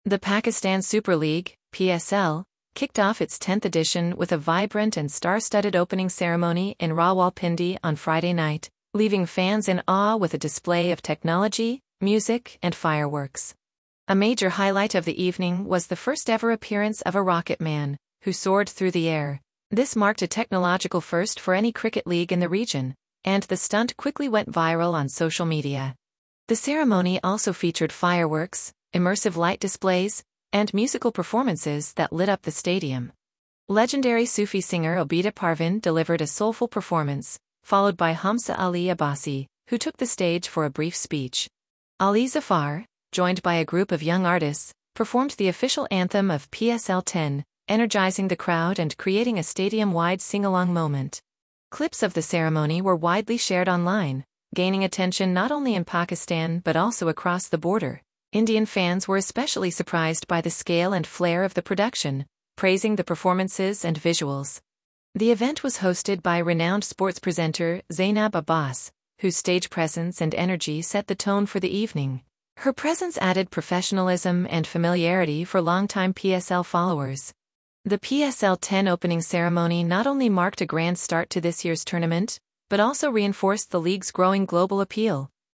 The Pakistan Super League, PSL, kicked off its 10th edition with a vibrant and star-studded opening ceremony in Rawalpindi on Friday night, leaving fans in awe with a display of technology, music, and fireworks. A major highlight of the evening was the first-ever appearance of a Rocket Man, who soared through the air. This marked a technological first for any cricket league in the region, and the stunt quickly went viral on social media. The ceremony also featured fireworks, immersive light displays, and musical performances that lit up the stadium. Legendary Sufi singer Abida Parvin delivered a soulful performance, followed by Hamza Ali Abbasi, who took the stage for a brief speech. Ali Zafar, joined by a group of young artists, performed the official anthem of PSL 10, energizing the crowd and creating a stadium-wide sing-along moment. Clips of the ceremony were widely shared online, gaining attention not only in Pakistan but also across the border. Indian fans were especially surprised by the scale and flair of the production, praising the performances and visuals. The event was hosted by renowned sports presenter Zainab Abbas, whose stage presence and energy set the tone for the evening. Her presence added professionalism and familiarity for longtime PSL followers. The PSL 10 opening ceremony not only marked a grand start to this year's tournament, but also reinforced the league's growing global appeal.